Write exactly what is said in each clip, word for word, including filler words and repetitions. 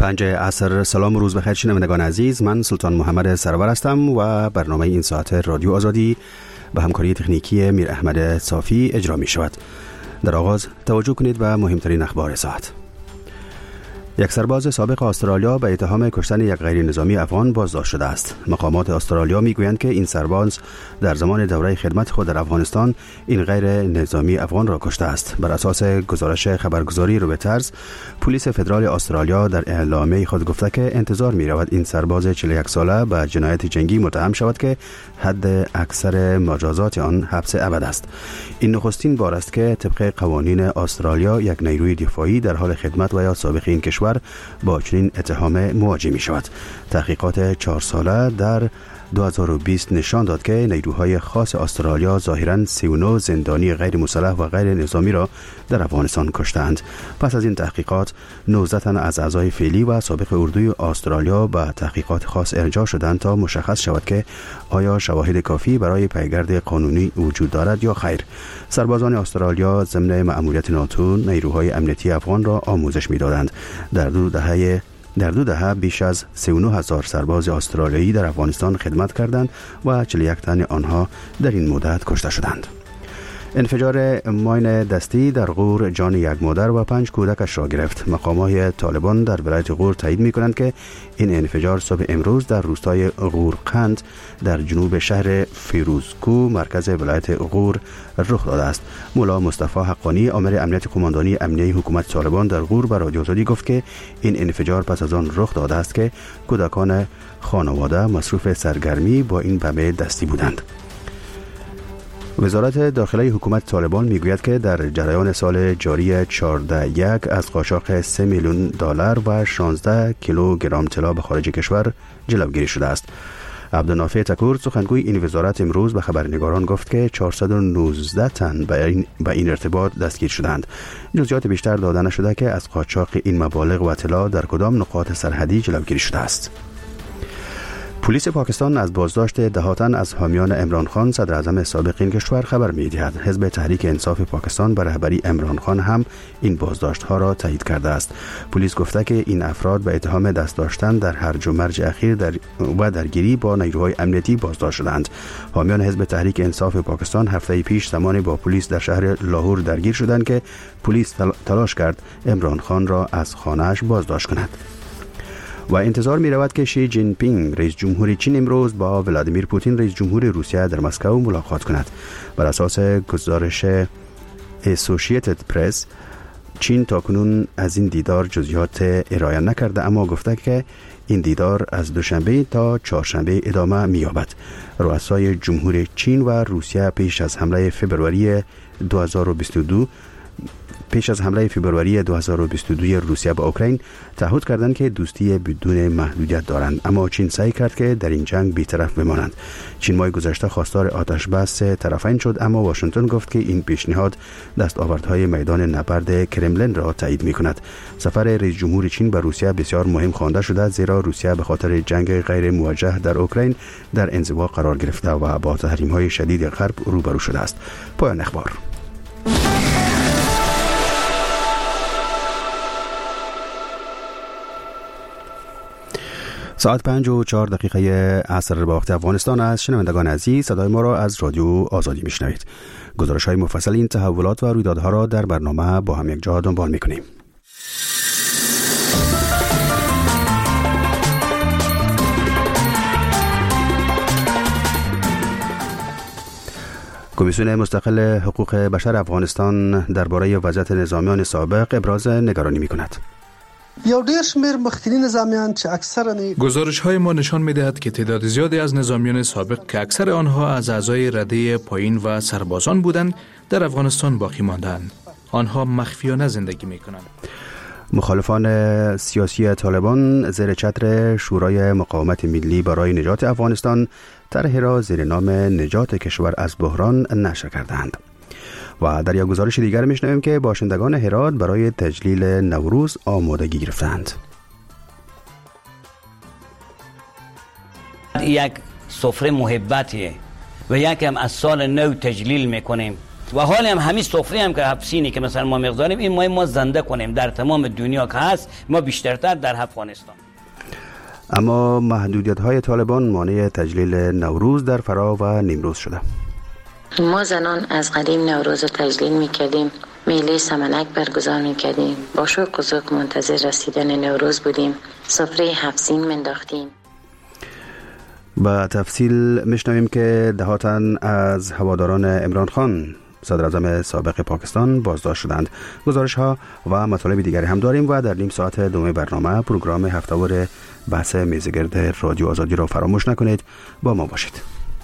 پنج عصر. سلام و روز بخیر شنوندگان عزیز، من سلطان محمد سرور هستم و برنامه این ساعت رادیو آزادی به همکاری تکنیکی میر احمد صافی اجرا می شود. در آغاز توجه کنید به مهمترین اخبار ساعت. یک سرباز سابق استرالیا به اتهام کشتن یک غیر نظامی افغان بازداشت شده است. مقامات استرالیا میگویند که این سرباز در زمان دوره خدمت خود در افغانستان این غیر نظامی افغان را کشته است. بر اساس گزارش خبرگزاری رویترز، پلیس فدرال استرالیا در اعلامیه خود گفته که انتظار می رود این سرباز چهل و یک ساله به جنایت جنگی متهم شود که حد اکثر مجازات آن حبس ابد است. این نخستین بار است که طبق قوانین استرالیا یک نیروی دفاعی در حال خدمت و یا سابق این کشور با چنین اتهام مواجه می شود. تحقیقات چهار ساله در دو هزار و بیست نشان داد که نیروهای خاص استرالیا ظاهراً سی و نه زندانی غیر مسلح و غیر نظامی را در افغانستان کشتند. پس از این تحقیقات نوزده تن از اعضای فعلی و سابق اردوی استرالیا به تحقیقات خاص ارجاع شدند تا مشخص شود که آیا شواهد کافی برای پیگرد قانونی وجود دارد یا خیر. سربازان استرالیا ضمن مأموریت ناتو نیروهای امنیتی افغان را آموزش می‌دادند. در دو دهه در دو دهه بیش از سی و نه هزار سرباز استرالیایی در افغانستان خدمت کردند و چهل و یک تن آنها در این مدت کشته شدند. انفجار ماین دستی در غور جان یک مادر و پنج کودکش را گرفت. مقامات طالبان در ولایت غور تایید می‌کنند که این انفجار صبح امروز در روستای غورقند در جنوب شهر فیروزکو مرکز ولایت غور رخ داده است. مولا مصطفی حقانی امر امنیت قماندانی امنیه حکومت طالبان در غور به رادیو آزادی گفت که این انفجار پس از آن رخ داده است که کودکان خانواده مصروف سرگرمی با این بمب دستی بودند. وزارت داخلی حکومت طالبان میگوید که در جریان سال جاری چهارده یک از قاچاق سه میلیون دلار و شانزده کیلوگرم طلا به خارج کشور جلوگیری شده است. عبدالنافع تکور سخنگوی این وزارت امروز به خبرنگاران گفت که چهارصد و نوزده تن به این, به این ارتباط دستگیر شدند. جزئیات بیشتر داده نشده که از قاچاق این مبالغ و طلا در کدام نقاط سرحدی جلوگیری شده است. پلیس پاکستان از بازداشت ده تن از حامیان عمران خان صدر اعظم سابق این کشور خبر می‌دهد. حزب تحریک انصاف پاکستان به رهبری عمران خان هم این بازداشت‌ها را تایید کرده است. پلیس گفته که این افراد به اتهام دست داشتن در هرج و مرج اخیر در و درگیری با نیروهای امنیتی بازداشت شدند. حامیان حزب تحریک انصاف پاکستان هفته پیش زمانی با پلیس در شهر لاهور درگیر شدند که پلیس تلاش کرد عمران خان را از خانه‌اش بازداشت کند. و انتظار می رود که شی جین پینگ رئیس جمهور چین امروز با ولادیمیر پوتین رئیس جمهور روسیه در مسکو ملاقات کند. بر اساس گزارش اسوسییتد پرس، چین تاکنون از این دیدار جزئیات ارائه نکرده، اما گفته که این دیدار از دوشنبه تا چهارشنبه ادامه می‌یابد. رؤسای جمهور چین و روسیه پیش از حمله فوریه دو هزار و بیست و دو پیش از حمله فوریه دو هزار و بیست و دو روسیه به اوکراین تعهد کردند که دوستی بدون محدودیت دارند، اما چین سعی کرد که در این جنگ بی‌طرف بمانند. چین ماه گذشته خواستار آتش بس طرفین شد، اما واشنگتن گفت که این پیشنهاد دستاوردهای میدان نبرد کرملین را تایید می‌کند. سفر رئیس جمهور چین به روسیه بسیار مهم خوانده شده، زیرا روسیه به خاطر جنگ غیر موجه در اوکراین در انزوا قرار گرفته و با تحریم‌های شدید غرب روبرو شده است. پایان اخبار. ساعت پنج و چهار دقیقه عصر به وقت افغانستان است. شنوندگان عزیز، صدای ما را از رادیو آزادی میشنوید. گزارش های مفصل این تحولات و رویدادها را در برنامه با هم یک جا دنبال میکنیم. کمیسیون مستقل حقوق بشر افغانستان درباره وضعیت نظامیان سابق ابراز نگرانی میکند. یا ډیر شمیر مخکنی نظامیان چې اکثرا گزارش های ما نشان می‌دهد که تعداد زیادی از نظامیان سابق که اکثر آنها از اعضای رده پایین و سربازان بودند در افغانستان باقی ماندند. آنها مخفیانه زندگی می‌کنند. مخالفان سیاسی طالبان زیر چتر شورای مقاومت ملی برای نجات افغانستان طرحی را زیر نام نجات کشور از بحران نشر کردند. و در یک گزارش دیگر میشنویم که باشندگان هرات برای تجلیل نوروز آمادگی گرفتند. یک سفره محبتیه و یکم از سال نو تجلیل میکنیم و حال هم همین سفره هم که هفسینی که مثلا ما مقداریم این ما ما زنده کنیم در تمام دنیا که هست، ما بیشترتر در افغانستان. اما محدودیت‌های طالبان مانع تجلیل نوروز در فرا و نیمروز شده. ما زنان از قدیم نوروز رو تجلیل می‌کردیم، میله سمنک برگزار می‌کردیم، با شوق و ذوق منتظر رسیدن نوروز بودیم، سفره هفسین منداختیم. با تفصیل میشنویم که دهاتن از هواداران عمران خان صدر اعظم سابق پاکستان بازداشت شدند. گزارش ها و مطالب دیگری هم داریم و در نیم ساعت دوم برنامه پروگرام هفته‌وار بحث میزگرد رادیو آزادی را فراموش نکنید، با ما باشید.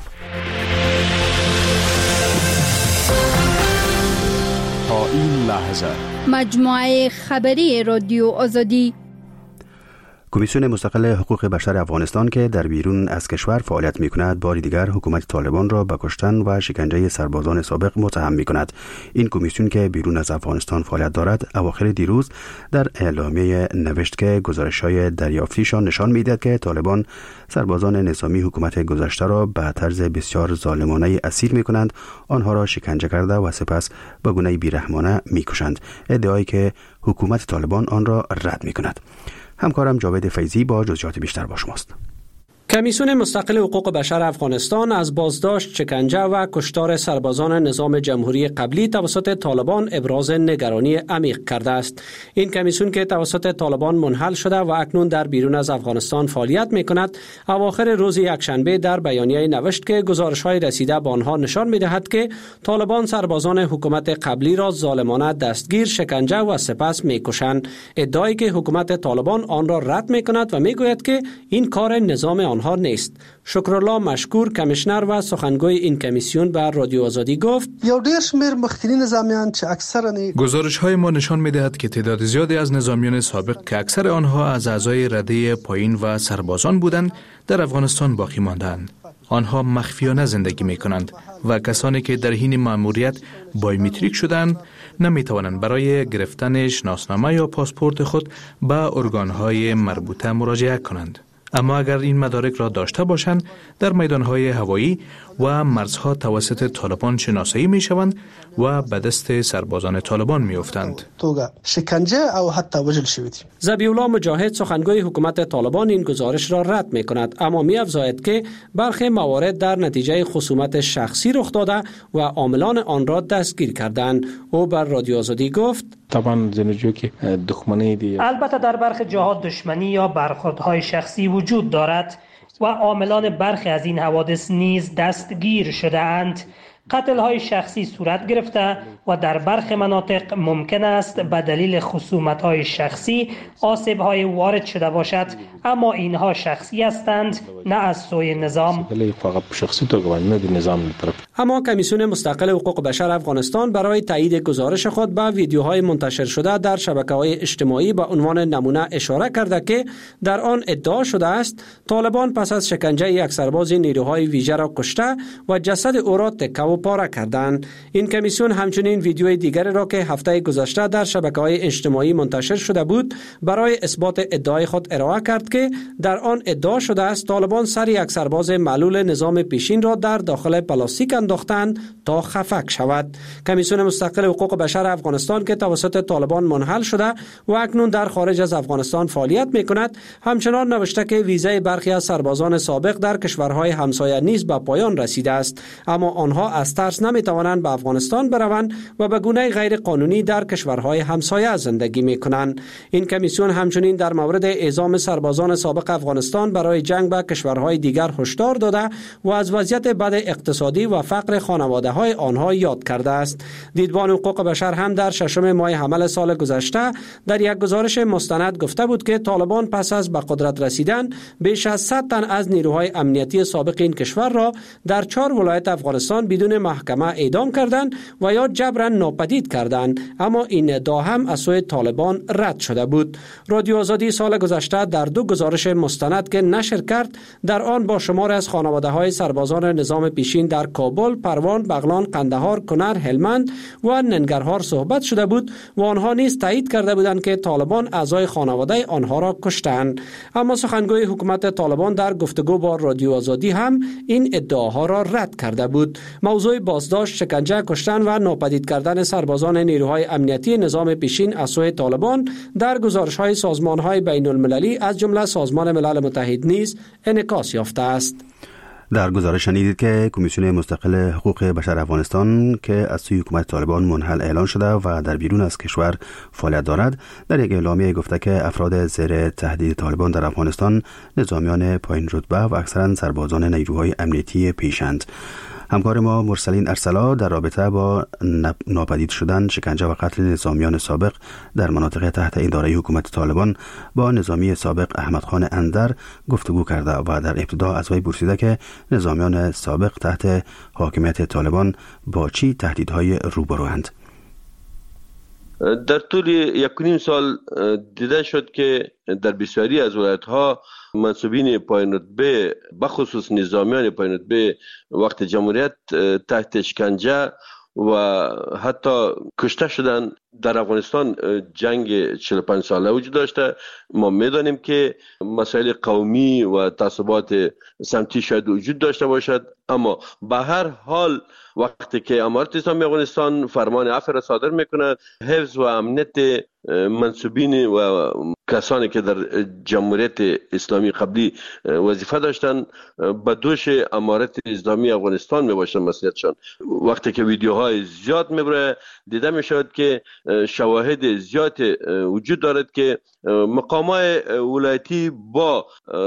تا این لحظه مجموعه خبری رادیو آزادی. کمیسیون مستقل حقوق بشر افغانستان که در بیرون از کشور فعالیت می‌کند بار دیگر حکومت طالبان را به کشتن و شکنجه سربازان سابق متهم می‌کند. این کمیسیون که بیرون از افغانستان فعالیت دارد اواخر دیروز در اعلامیه نوشت که گزارش‌های دریافتیشان نشان می‌دهد که طالبان سربازان نظامی حکومت گذشته را به طرز بسیار ظالمانه اسیر می‌کنند، آنها را شکنجه کرده و سپس به گونه بی‌رحمانه می‌کشند. ادعایی که حکومت طالبان آن را رد می‌کند. همکارم جاوید فیضی با جزئیات بیشتر با شماست. کمیسیون مستقل حقوق بشر افغانستان از بازداشت، شکنجه و کشتار سربازان نظام جمهوری قبلی توسط طالبان ابراز نگرانی عمیق کرده است. این کمیسیون که توسط طالبان منحل شده و اکنون در بیرون از افغانستان فعالیت می‌کند، اواخر روز یکشنبه در بیانیه نوشت که گزارش‌های رسیده به آنها نشان می‌دهد که طالبان سربازان حکومت قبلی را ظالمانه دستگیر، شکنجه و سپس می‌کشند. ادعایی که حکومت طالبان آن را رد می‌کند و می‌گوید که این کار نظام آنها نیست. شکرالله مشکور، کمیشنر و سخنگوی این کمیسیون به رادیو آزادی گفت: یو ډیر شمیر مخکنی نظامیان چې اکثرا گزارش‌های ما نشان می‌دهد که تعداد زیادی از نظامیان سابق که اکثر آنها از اعضای رده پایین و سربازان بودند در افغانستان باقی ماندند. آنها مخفیانه زندگی می‌کنند و کسانی که در حین مأموریت بایومتریک شدند نمی‌توانند برای گرفتن شناسنامه یا پاسپورت خود به ارگان‌های مربوطه مراجعه کنند. اما اگر این مدارک را داشته باشند در میدانهای هوایی و مرزها توسط طالبان شناسایی می شوند و به دست سربازان طالبان می افتند. شکنجه او حتی وژل شوید. ذبیح الله مجاهد، سخنگوی حکومت طالبان، این گزارش را رد می کند، اما می افزاید که برخی موارد در نتیجه خصومت شخصی رخ داده و عاملان آن را دستگیر کردند. او بر رادیو آزادی گفت: طبعا زنجو که دښمنی دی، البته در برخی جهات دشمنی یا برخوردهای شخصی وجود دارد و عاملان برخی از این حوادث نیز دستگیر شده اند. قتل های شخصی صورت گرفته و در برخی مناطق ممکن است به دلیل خصومت های شخصی آسیب های وارد شده باشد، اما اینها شخصی هستند، نه از سوی نظام. اما کمیسیون مستقل حقوق بشر افغانستان برای تایید گزارش خود به ویدیوهای منتشر شده در شبکه‌های اجتماعی به عنوان نمونه اشاره کرده که در آن ادعا شده است طالبان پس از شکنجه یک سرباز نیروهای ویژه را کشته و جسد او را تکه و پاره کردند. این کمیسیون همچنین ویدیوی دیگری را که هفته گذشته در شبکه‌های اجتماعی منتشر شده بود برای اثبات ادعای خود ارائه کرد که در آن ادعا شده است طالبان سر یک سرباز معلول نظام پیشین را در داخل پلاستیک انداختند تا خفک شود. کمیسیون مستقل حقوق بشر افغانستان که توسط طالبان منحل شده و اکنون در خارج از افغانستان فعالیت می‌کند، همچنان نوشته که ویزای برخی از سربازان سابق در کشورهای همسایه نیز به پایان رسیده است، اما آنها از ترس نمی‌توانند به افغانستان بروند و به گونه غیر قانونی در کشورهای همسایه زندگی می‌کنند. این کمیسیون همچنین در مورد اعزام سربازان سابق افغانستان برای جنگ به کشورهای دیگر هشدار داده و از وضعیت بد اقتصادی و فقر خانواده‌های آنها یاد کرده است. دیدبان حقوق بشر هم در ششم ماه حمل سال گذشته در یک گزارش مستند گفته بود که طالبان پس از به قدرت رسیدن بیش از صد تن از نیروهای امنیتی سابق این کشور را در چهار ولایت افغانستان بدون محکمه اعدام کردند و یا جبرا ناپدید کردند، اما این ادعا هم از سوی طالبان رد شده بود. رادیو آزادی سال گذشته در دو گزارش مستند که نشر کرد در آن با شمار از خانواده‌های سربازان نظام پیشین در کابل، پروان، بغلان، قندهار، کنر، هلمند و ننگرهار صحبت شده بود و آنها نیز تایید کرده بودند که طالبان اعضای خانواده آنها را کشتند. اما سخنگوی حکومت طالبان در گفتگو با رادیو آزادی هم این ادعاها را رد کرده بود. موضوع موضوع بازداشت، شکنجه، کشتن و ناپدید کردن سربازان نیروهای امنیتی نظام پیشین از سوی طالبان در گزارش‌های سازمان‌های بین‌المللی از جمله سازمان ملل متحد نیز انعکاس یافته است. در گزارش شنیدید که کمیسیون مستقل حقوق بشر افغانستان که از سوی حکومت طالبان منحل اعلان شده و در بیرون از کشور فعالیت دارد، در یک اعلامیه گفته که افراد زیر تهدید طالبان در افغانستان نظامیان پایین رتبه و اکثرا سربازان نیروهای امنیتی پیشند. همکار ما مرسلین ارسلا در رابطه با ناپدید شدن، شکنجه و قتل نظامیان سابق در مناطق تحت اداره حکومت طالبان با نظامی سابق احمد خان اندر گفتگو کرده و در ابتدا از وی پرسیده که نظامیان سابق تحت حاکمیت طالبان با چی تهدیدهای روبروند. در طول یک و نیم سال دیده شد که در بسیاری از ولایت‌ها منصوبین پایین رتبه بخصوص نظامیان پایین رتبه وقت جمهوریت تحت اشکنجه و حتی کشته شدن. در افغانستان جنگ چهل و پنج ساله وجود داشته. ما میدانیم که مسائل قومی و تعصبات سمتی شاید وجود داشته باشد، اما به هر حال وقتی که امارت اسلامی افغانستان فرمان عفو را صادر میکند، حفظ و امنیت منصوبین و کسانی که در جمهوریت اسلامی قبلی وظیفه داشتن به دوش امارت اسلامی افغانستان میباشند مسئولیتشان. وقتی که ویدیوهای زیاد میبره دیده میشود که شواهد زیاد وجود دارد که مقامات ولایتی با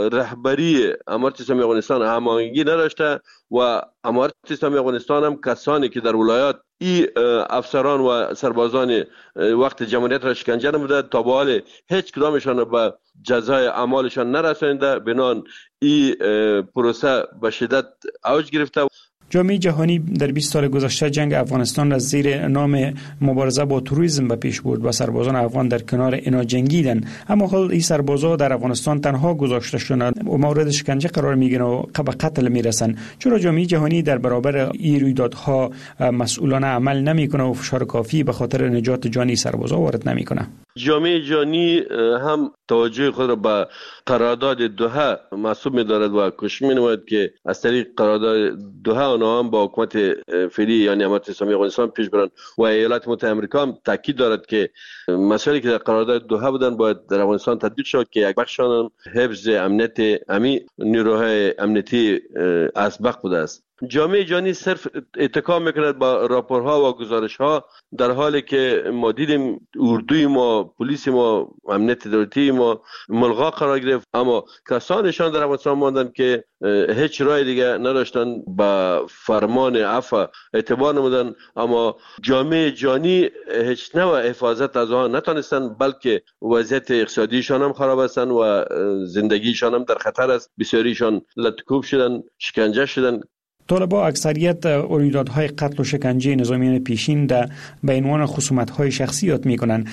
رهبری امارت اسلامی افغانستان هماهنگی نداشته و امارت اسلامی افغانستان هم کسانی که در ولایات ای افسران و سربازان وقت جمهوریت را شکنجه نموده تا به حال هیچ کدامشان به جزای اعمالشان نرسانیده. بنان ای پروسه به شدت اوج گرفته. جامعه جهانی در بیست سال گذشته جنگ افغانستان را زیر نام مبارزه با تروریسم به پیش برد و سربازان افغان در کنار اینا جنگیدند، اما حال این سربازا در افغانستان تنها گذاشته شدند و مورد شکنجه قرار میگیرند و به قتل میرسند. چرا جامعه جهانی در برابر این رویدادها مسئولانه عمل نمیکنه و فشار کافی به خاطر نجات جان سربازا وارد نمیکنه؟ جامعه جهانی هم توجه خود را به قرارداد دوحه محسوب می‌دارد و کوشش می‌نماید که از طریق قرارداد دوحه آنها هم با حکومت فعلی یعنی امارت اسلامی افغانستان پیش برند و ایالات متحده آمریکا هم تاکید دارد که مسائلی که در قرارداد دوحه بودند باید در افغانستان تطبیق شود که یک بخششان حفظ امنیت امی نیروهای امنیتی اسبق بوده است. جامعه جهانی صرف اتکا میکند با راپورها و گزارشها، در حالی که ما دیدیم اردوی ما، پلیس ما، امنیت دولتی ما ملغا قرار گرفت، اما کسانشان در افغانستان ماندن که هیچ راه دیگه نداشتن به فرمان عفو اعتبار نمودن، اما جامعه جهانی هیچ نوع حفاظت از آنها نتانستن، بلکه وضعیت اقتصادیشان هم خراب هستن و زندگیشان هم در خطر است. بسیاریشان لطکوب شدن، شکنجه شدن. طالبان اکثریت رویدادهای قتل و شکنجه نظامیان پیشین در به عنوان خصومت‌های شخصیات می‌کنند،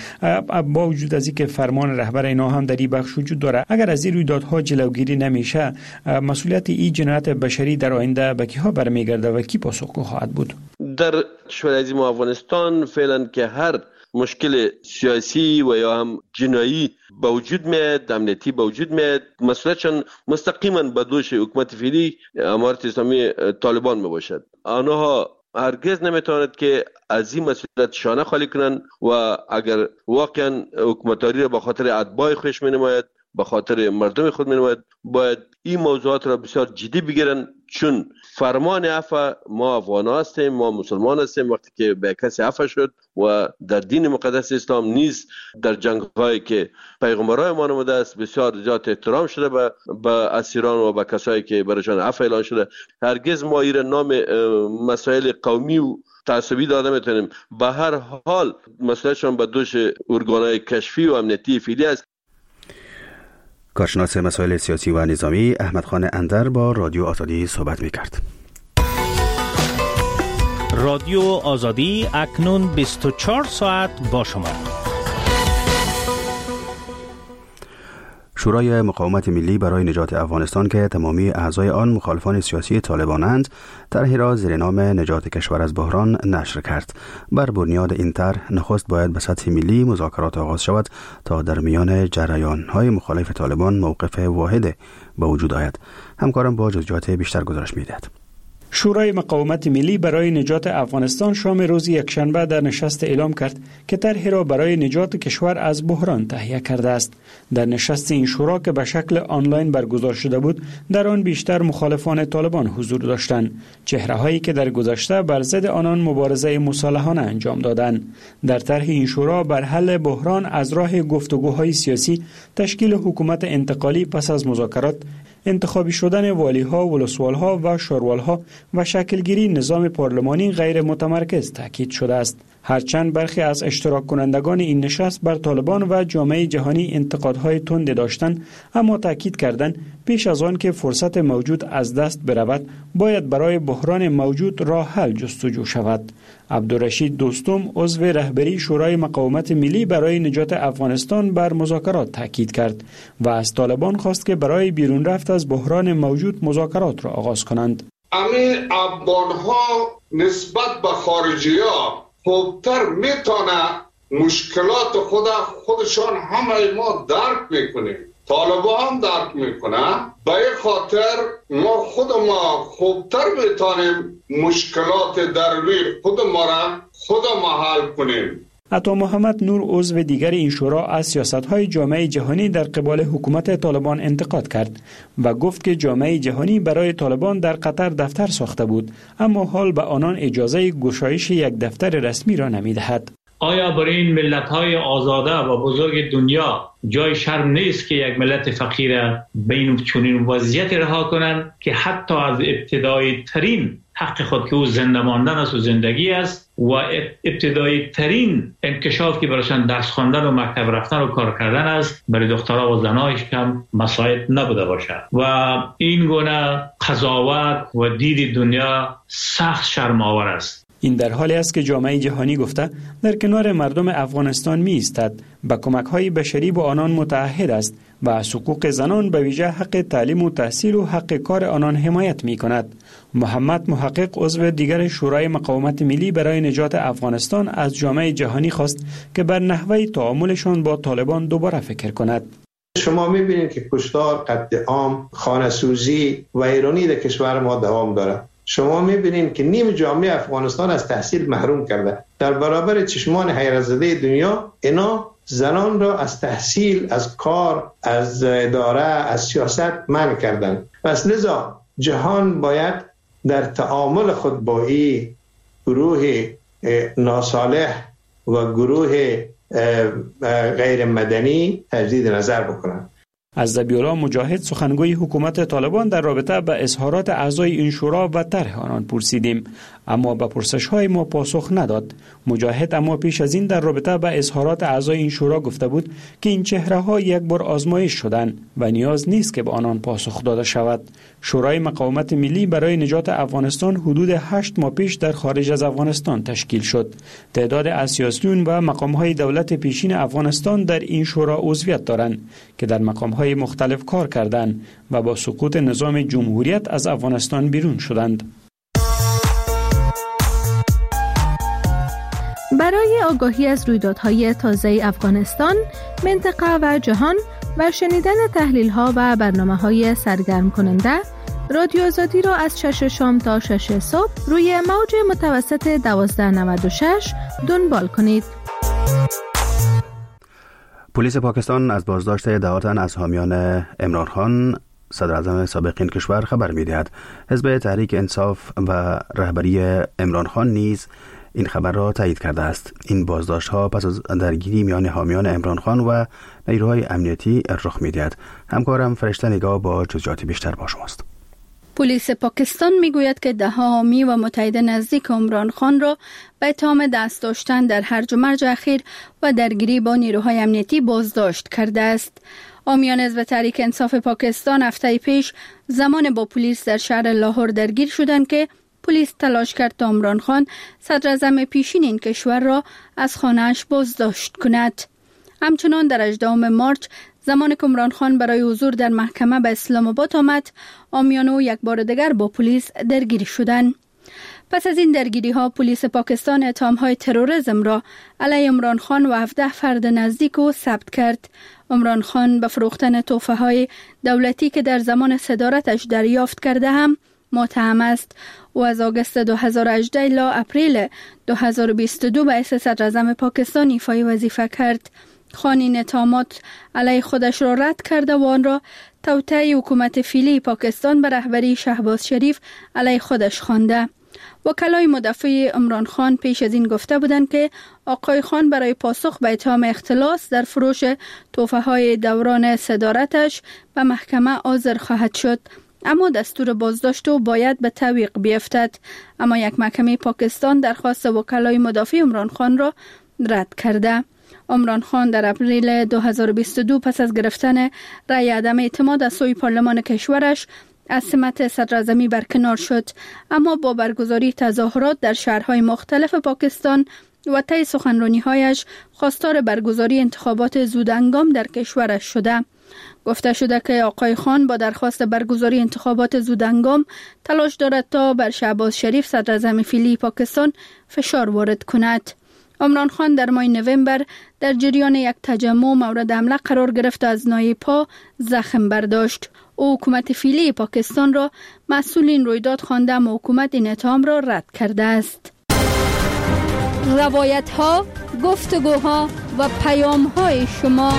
با وجود از اینکه فرمان رهبر اینا هم در این بخش وجود داره. اگر از این رویدادها جلوگیری نمیشه، مسئولیت این جنایت بشری در آینده به کیها برمیگرده و کی پاسخگو خواهد بود؟ در کشور عزیز ما افغانستان فعلا که هر مشکل سیاسی و یا هم جنایی با وجود میاد، امنیتی با وجود میاد، مسئولیتشان مستقیما به دوش حکومت فعلی امارت اسلامی طالبان میباشد. آنها هرگز نمیتواند که از این مسئولیت شانه خالی کنند و اگر واقعا حکومتداری را به خاطر اتباع خودش مینماید، به خاطر مردم خود مینماید، باید این موضوعات را بسیار جدی بگیرند، چون فرمان عفو ما افغان هستیم، ما مسلمان هستیم. وقتی که به کسی عفو شد و در دین مقدس اسلام نیز در جنگ هایی که پیغمبرای ما نموده است بسیار زیاد احترام شده به به اسیران و به کسایی که برایشان عفو اعلان شده. هرگز ما این نام مسائل قومی و تعصبی داده میتونیم. به هر حال مسئلهشان به دوش ارگانهای کشفی و امنیتی فعلی است. کارشناس مسائل سیاسی و نظامی احمد خان اندر با رادیو آزادی صحبت می‌کرد. رادیو آزادی اکنون بیست و چهار ساعت با شما. شورای مقاومت ملی برای نجات افغانستان که تمامی اعضای آن مخالفان سیاسی طالبانند، طرحی را زیر نام نجات کشور از بحران نشر کرد. بر بنیاد این طرح نخست باید به سطح ملی مذاکرات آغاز شود تا در میان جریان‌های مخالف طالبان موقف واحد به وجود آید. همکارم با جزئیات بیشتر گزارش می‌دهد. شورای مقاومت ملی برای نجات افغانستان شام روز یکشنبه در نشست اعلام کرد که طرحی را برای نجات کشور از بحران تهیه کرده است. در نشست این شورا که به شکل آنلاین برگزار شده بود، در آن بیشتر مخالفان طالبان حضور داشتند، چهره‌هایی که در گذشته بر ضد آنان مبارزه مصالحانه انجام دادند. در طرح این شورا بر حل بحران از راه گفتگوهای سیاسی، تشکیل حکومت انتقالی پس از مذاکرات، انتخابی شدن والی‌ها، ولسوال‌ها و شوروال‌ها و شکلگیری نظام پارلمانی غیر متمرکز تاکید شده است. هرچند برخی از اشتراک کنندگان این نشست بر طالبان و جامعه جهانی انتقادهای تند داشتند، اما تاکید کردند پیش از آن که فرصت موجود از دست برود، باید برای بحران موجود راه حل جستجو شود. عبدالرشید دوستم، عضو رهبری شورای مقاومت ملی برای نجات افغانستان، بر مذاکرات تاکید کرد و از طالبان خواست که برای بیرون رفت از بحران موجود مذاکرات را آغاز کنند. امی افغان‌ها نسبت به خارجی‌ها خوبتر میتونه مشکلات خود خودشان همه ما درک میکنیم، طالبان هم درک میکنه. به این خاطر ما خود ما خوبتر میتونیم مشکلات درونی خود ما را خود ما حل کنیم. عطا محمد نور، عضو دیگر این شورا، از سیاست‌های جامعه جهانی در قبال حکومت طالبان انتقاد کرد و گفت که جامعه جهانی برای طالبان در قطر دفتر ساخته بود، اما حال به آنان اجازه گشایش یک دفتر رسمی را نمی‌دهد. آیا برای این ملت‌های آزاده و بزرگ دنیا جای شرم نیست که یک ملت فقیر به این چنین وضعیت رها کنند که حتی از ابتدایی ترین حق خود که او زنده ماندن است و زندگی است و ابتدایی ترین انکشاف که برایشان درس خواندن و مکتب رفتن و کار کردن است، برای دخترها و زنایش کم مساعد نبوده باشد و این گونه قضاوت و دید دنیا سخت شرم‌آور است. این در حالی است که جامعه جهانی گفته در کنار مردم افغانستان می ایستد، با کمک‌های بشری با آنان متعهد است و از حقوق زنان به ویژه حق تعلیم و تحصیل و حق کار آنان حمایت می کند. محمد محقق، عضو دیگر شورای مقاومت ملی برای نجات افغانستان، از جامعه جهانی خواست که بر نحوه تعاملشان با طالبان دوباره فکر کند. شما می‌بینید که کشتار، قتل عام، خانه‌سوزی و ایرانی در کشور ما دوام دارد. شما می‌بینید که نیم جامعه افغانستان از تحصیل محروم کرده. در برابر چشمان حیرت زده دنیا، اینا زنان را از تحصیل، از کار، از اداره، از سیاست منع کردند. پس لذا جهان باید در تعامل خود با این گروه ناصالح و گروه غیر مدنی تجدید نظر بکنند. از ذبیح‌الله مجاهد، سخنگوی حکومت طالبان، در رابطه به اظهارات اعضای این شورا و طرح آنان پرسیدیم، اما به پرسش‌های ما پاسخ نداد. مجاهد اما پیش از این در رابطه به اظهارات اعضای این شورا گفته بود که این چهره‌ها یک بار آزمایش شدند و نیاز نیست که به آنان پاسخ داده شود. شورای مقاومت ملی برای نجات افغانستان حدود هشت ماه پیش در خارج از افغانستان تشکیل شد. تعداد از سیاسیون و مقام‌های دولت پیشین افغانستان در این شورا عضویت دارند که در مقام‌های مختلف کار کردند و با سقوط نظام جمهوریت از افغانستان بیرون شدند. برای آگاهی از رویدادهای تازه افغانستان، منطقه و جهان و شنیدن تحلیل‌ها و برنامه‌های سرگرم کننده، رادیو آزادی را از شش شام تا شش صبح روی موج متوسط دوازده نود و شش دنبال کنید. پلیس پاکستان از بازداشت ده تن از حامیان عمران خان، صدر اعظم سابق این کشور، خبر می‌دهد. حزب تحریک انصاف و رهبری عمران خان نیز این خبر را تایید کرده است. این بازداشت‌ها پس از درگیری میان حامیان عمران خان و نیروهای امنیتی رخ می‌دهد. همکارم فرشته نگاه با جزئیات بیشتر با شماست. پلیس پاکستان میگوید که ده حامی و متحد نزدیک عمران خان را به اتهام دست داشتن در هرج و مرج اخیر و درگیری با نیروهای امنیتی بازداشت کرده است. حامیان حزب تحریک انصاف پاکستان هفته پیش زمان با پلیس در شهر لاهور درگیر شدند که پلیس تلاش کرد تا عمران خان، صدر اعظم پیشین این کشور، را از خانه‌اش بازداشت کند. همچنان در هجدهم مارچ، زمان که عمران خان برای حضور در محکمه به اسلام آباد آمد، حامیان او یک بار دیگر با پلیس درگیر شدند. پس از این درگیری ها، پلیس پاکستان اتهام های تروریسم را علیه عمران خان و هفده فرد نزدیک او ثبت کرد. عمران خان به فروختن تحفه های دولتی که در زمان صدارتش دریافت کرده هم متهم است. او از آگوست دو هزار و هجده الی اپریل دو هزار و بیست و دو به حیث صدر اعظم پاکستان ایفای وظیفه کرد. خان این اتهامات علیه خودش را رد کرده و آن را توطئه حکومت فعلی پاکستان به رهبری شهباز شریف علیه خودش خوانده. وکلای مدافع عمران خان پیش از این گفته بودند که آقای خان برای پاسخ به اتهام اختلاس در فروش تحفه های دوران صدارتش به محکمه حاضر خواهد شد، اما دستور بازداشت او باید به تعویق بیفتد. اما یک محکمه پاکستان درخواست وکلای مدافع عمران خان را رد کرده. عمران خان در اپریل دو هزار و بیست و دو پس از گرفتن رأی عدم اعتماد از سوی پارلمان کشورش از سمت صدراعظمی برکنار شد، اما با برگزاری تظاهرات در شهرهای مختلف پاکستان و طی سخنرانی‌هایش خواستار برگزاری انتخابات زودهنگام در کشورش شده. گفته شده که آقای خان با درخواست برگزاری انتخابات زودهنگام تلاش دارد تا بر شهباز شریف صدراعظم فعلی پاکستان فشار وارد کند. عمران خان در ماه نوامبر در جریان یک تجمع مورد حمله قرار گرفت و از ناحیه پا زخم برداشت. او حکومت فعلی پاکستان را مسئول این رویداد خوانده، اما حکومت این اتهام را رد کرده است. روایت ها، گفتگوها و پیام های شما.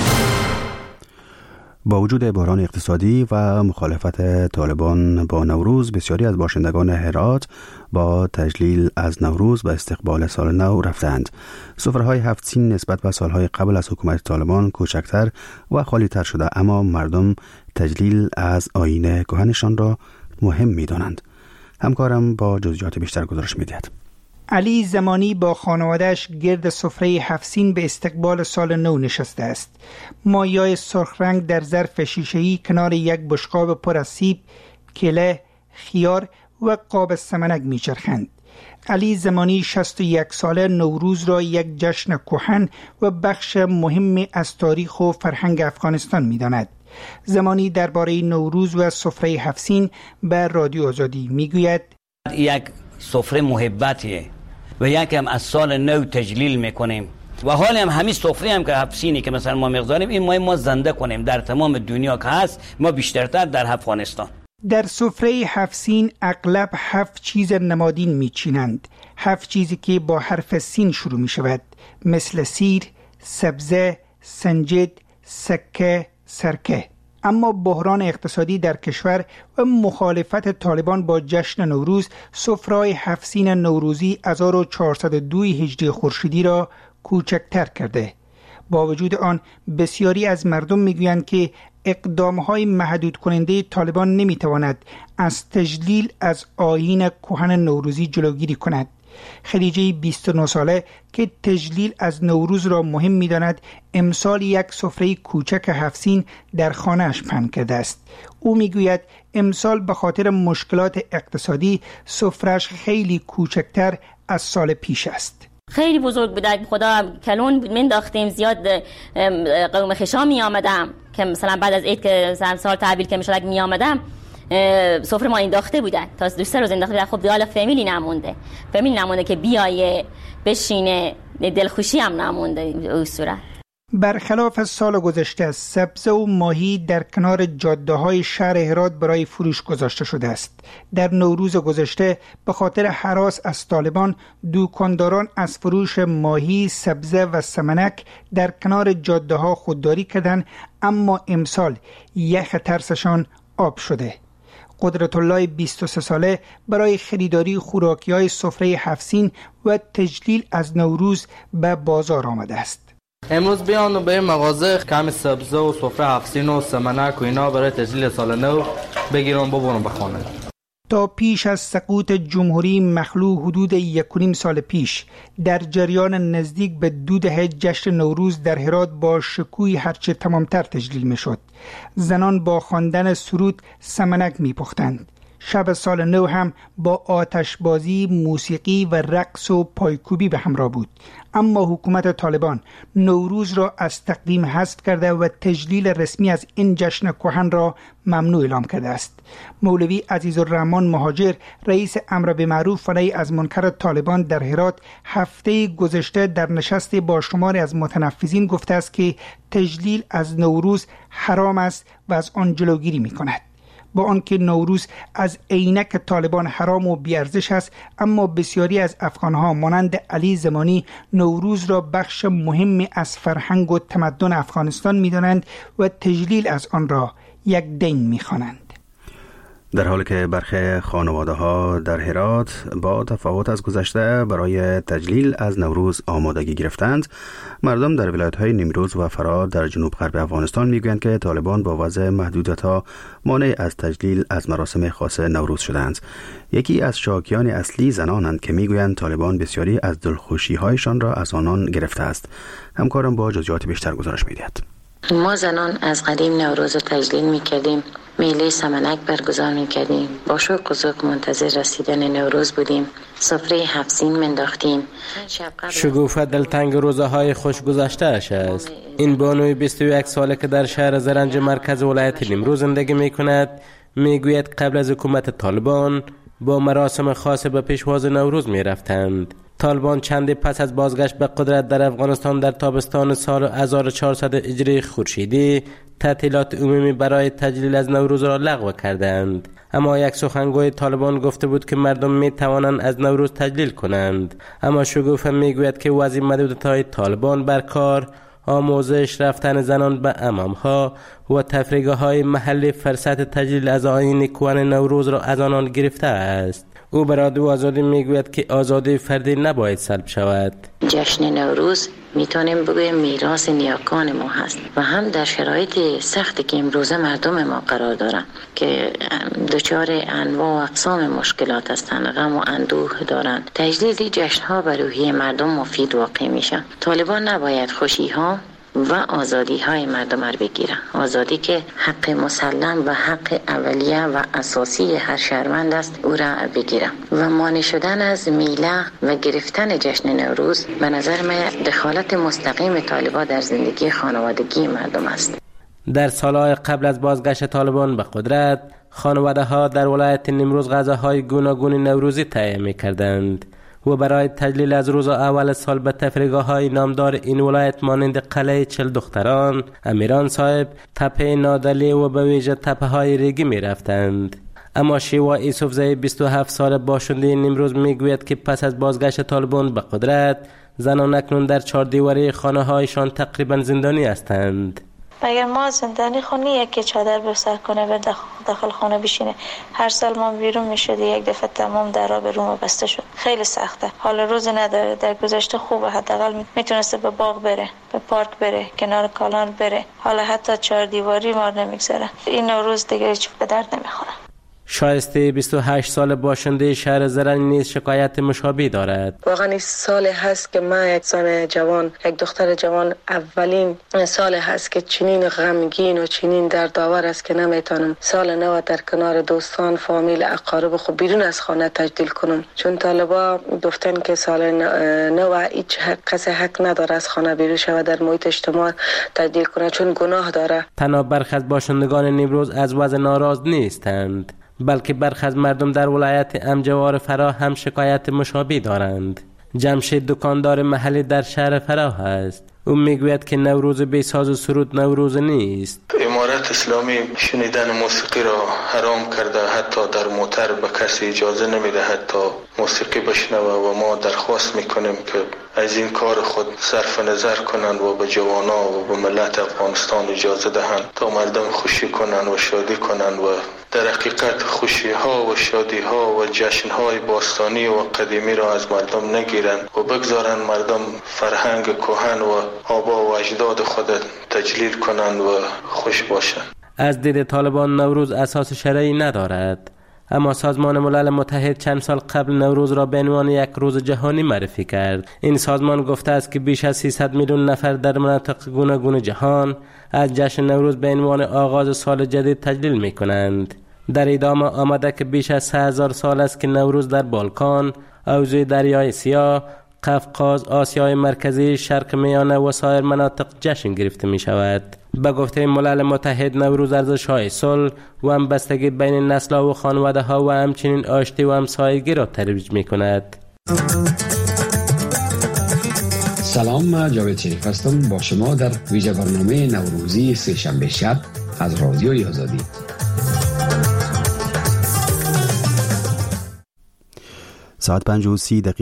با وجود بحران اقتصادی و مخالفت طالبان با نوروز، بسیاری از باشندگان هرات با تجلیل از نوروز و استقبال سال نو رفتند. سفره‌های هفت سین نسبت به سالهای قبل از حکومت طالبان کوچکتر و خالی‌تر شده، اما مردم تجلیل از آیین کهنشان را مهم می‌دانند. همکارم با جزئیات بیشتر گزارش می‌دهد. علی زمانی با خانواده‌اش گرد سفره هفت سین به استقبال سال نو نشسته است. مایه‌های سرخ رنگ در ظرف شیشه‌ای کنار یک بشقاب پر از سیب، کله، خیار و قاب سمنک می‌چرخند. علی زمانی شصت و یک ساله نوروز را یک جشن کهن و بخش مهمی از تاریخ و فرهنگ افغانستان می‌داند. زمانی درباره نوروز و سفره هفت سین به رادیو آزادی می‌گوید: یک سفره محبتیه و یکم از سال نو تجلیل میکنیم و حال هم همین سفره هم که هفت سینی که مثلا ما میگذاریم، این ما ما زنده کنیم در تمام دنیا که هست، ما بیشترتر در افغانستان. در سفره هفت سین اغلب هفت چیز نمادین میچینند، هفت چیزی که با حرف سین شروع میشود، مثل سیر، سبزه، سنجد، سکه، سرکه. اما بحران اقتصادی در کشور و مخالفت طالبان با جشن نوروز سفره‌های هفت سین نوروزی هزار و چهارصد و دو هجری خورشیدی را کوچکتر کرده. با وجود آن بسیاری از مردم میگویند که اقدام‌های محدود کننده طالبان نمیتواند از تجلیل از آیین کهن نوروزی جلوگیری کند. خدیجه بیست و نه ساله که تجلیل از نوروز را مهم می‌داند، امسال یک سفره کوچک هفت سین در خانه‌اش پهن کرده است. او میگوید امسال به خاطر مشکلات اقتصادی سفره‌اش خیلی کوچکتر از سال پیش است. خیلی بزرگ بود، خدا کلون بود، من داختیم زیاد قوم خشا می آمدم که مثلا بعد از عید که سال تحویل که میشد می آمدم، سفره ما انداخته بودن تا دو سه روز انداخته بودن. خب دیگه فامیلی نمونده، فامیلی نمونده که بیایه بشینه، دلخوشی هم نمونده. اون صورت برخلاف سال گذشته، سبزه و ماهی در کنار جاده‌های شهر هرات برای فروش گذاشته شده است. در نوروز گذشته به خاطر هراس از طالبان، دکانداران از فروش ماهی، سبزه و سمنک در کنار جاده‌ها خودداری کردند، اما امسال یخ ترسشان آب شده. قدرت الله بیست و سه ساله برای خریداری خوراکی‌های سفره هفت سین و تجلیل از نوروز به بازار آمده است. امروز بیان به مغازه کمی سبزه و سفره هفت سین و سمنک و اینا برای تجلیل سال نو بگیرم ببرم به خانه. تا پیش از سقوط جمهوری مخلوع حدود یک و نیم سال پیش، در جریان نزدیک به دو دهه جشن نوروز در هرات با شکوهی هرچه تمامتر تجلیل می شد. زنان با خواندن سرود سمنک می پختند. شب سال نو هم با آتشبازی، موسیقی و رقص و پایکوبی به همراه بود. اما حکومت طالبان نوروز را از تقویم حذف کرده و تجلیل رسمی از این جشن کهن را ممنوع اعلام کرده است. مولوی عزیزالرحمن مهاجر، رئیس امر بالمعروف و نهی از منکر طالبان در هرات، هفته گذشته در نشستی با شماری از متنفذین گفته است که تجلیل از نوروز حرام است و از آن جلوگیری می کند. با آنکه نوروز از عینک طالبان حرام و بیارزش است، اما بسیاری از افغانها مانند علی زمانی نوروز را بخش مهمی از فرهنگ و تمدن افغانستان می‌دانند و تجلیل از آن را یک دین می‌خوانند. در حالی که برخی خانواده‌ها در هرات با تفاوت از گذشته برای تجلیل از نوروز آمادگی گرفتند، مردم در ولایت‌های نیمروز و فرا در جنوب غرب افغانستان میگویند که طالبان با وضع محدودیت‌ها مانع از تجلیل از مراسم خاص نوروز شدند. یکی از شاکیان اصلی زنانند که میگویند طالبان بسیاری از دلخوشی‌هایشان را از آنان گرفته است. همکارم با جزئیات بیشتر گزارش می‌دهد. ما زنان از قدیم نوروز رو تجلیل می‌کردیم، میله سمنک برگزار می‌کردیم، با شوق و ذوق منتظر رسیدن نوروز بودیم، سفره هفت سین منداختیم. شگوفه دلتنگ روزهای خوش گذشته اش است. این بانوی بیست و یک ساله که در شهر زرنج مرکز ولایت نیمروز زندگی می‌کند میگوید قبل از حکومت طالبان با مراسم خاص به پیشواز نوروز می‌رفتند. طالبان چندی پس از بازگشت به قدرت در افغانستان در تابستان سال هزار و چهارصد هجری خورشیدی تعطیلات عمومی برای تجلیل از نوروز را لغو کردند. اما یک سخنگوی طالبان گفته بود که مردم می توانند از نوروز تجلیل کنند. اما شگوفه می گوید که وضع محدودیت‌های طالبان بر کار، آموزش، رفتن زنان به حمام‌ها و تفریح‌های محلی فرصت تجلیل از آیین کهن نوروز را از آنان گرفته است. او به رادیو آزادی میگوید که آزادی فردی نباید سلب شود. جشن نوروز میتونیم بگویم میراث نیاکان ما هست و هم در شرایط سختی که امروزه مردم ما قرار دارن که دچار انواع و اقسام مشکلات هستند، غم و اندوه دارن، تجلیل جشن ها به روحیه مردم مفید واقع میشه. طالبان نباید خوشی ها و آزادی های مردم را بگیرن، آزادی که حق مسلم و حق اولیه و اساسی هر شهروند است او را بگیرن و مانع شدن از میله و گرفتن جشن نوروز به نظر من دخالت مستقیم طالبان در زندگی خانوادگی مردم است. در سالهای قبل از بازگشت طالبان به قدرت، خانواده ها در ولایت نیمروز غذاهای گوناگون نوروزی تهیه می‌کردند و برای تجلیل از روز اول سال به تفریحگاه‌های نامدار این ولایت مانند قلعه چل دختران، امیران صاحب، تپه نادلی و به ویژه تپه‌های ریگی می‌رفتند. اما شیوا یوسفزئی بیست و هفت ساله باشنده نیمروز میگوید که پس از بازگشت طالبان به قدرت، زنان اکنون در چهار دیواره خانه‌هایشان تقریبا زندانی هستند. مگر ما زندانی خونی یکی چادر بسر کنه و داخل خانه بشینه. هر سال ما بیرون میشد، یک دفعه تمام درا به روم بسته شد. خیلی سخته. حال روز نداره. در گذشته خوبه، حداقل میتونسته به باغ بره، به پارک بره، کنار کالان بره. حالا حتی چهار دیواری ما نمیگذاره. این نوروز دیگه هیچ به درد نمیخوره. شایسته بیست و هشت سال باشنده شهر زرنج نیز شکایت مشابه دارد. واقعا این سال هست که من یک زن جوان، یک دختر جوان، اولین سال هست که چنین غمگین و چنین دردآور است که نمیتونم سال نو در کنار دوستان، فامیل، اقارب خود بیرون از خانه تجلیل کنم، چون طالبا گفتن که سال نو هیچ کس حق نداره از خانه بیرون شود در محیط اجتماع تجلیل کنه، چون گناه داره. تنها برخی از باشندگان نیمروز از وضع ناراض نیستند، بلکه برخی از مردم در ولایت امجوار فرا هم شکایت مشابه دارند. جمشید دکاندار محلی در شهر فرا است. او میگوید که نوروز بی ساز و سرود نوروز نیست. امارت اسلامی شنیدن موسیقی را حرام کرده، حتی در موتر به کسی اجازه نمیده حتی موسیقی بشنوه و ما درخواست میکنیم که از این کار خود صرف نظر کنند و به جوانا و به ملت افغانستان اجازه دهند تا مردم خوشی کنند و شادی کنند و در حقیقت خوشی ها و شادی ها و جشن های باستانی و قدیمی را از مردم نگیرند و بگذارند مردم فرهنگ کهن و آبا و اجداد خود تجلیل کنند و خوش باشند. از دید طالبان نوروز اساس شرعی ندارد، اما سازمان ملل متحد چند سال قبل نوروز را به عنوان یک روز جهانی معرفی کرد. این سازمان گفته است که بیش از سیصد میلیون نفر در مناطق گوناگون جهان از جشن نوروز به عنوان آغاز سال جدید تجلیل می کنند. در ادامه آمده که بیش از سه هزار سال است که نوروز در بالکان، حوزه دریای سیاه، قفقاز، آسیای مرکزی، شرق میانه و سایر مناطق جشن گرفته می شود. به گفته ملل متحد نوروز ارزش‌های صلح و همبستگی بین نسل‌ها و خانواده‌ها و همچنین آشتی و همسایگی را ترویج می کند. سلام، من جاوید شریف هستم با شما در ویژه برنامه نوروزی سه شنبه شب از رادیوی آزادی. ساعت پنج و سی دقیقه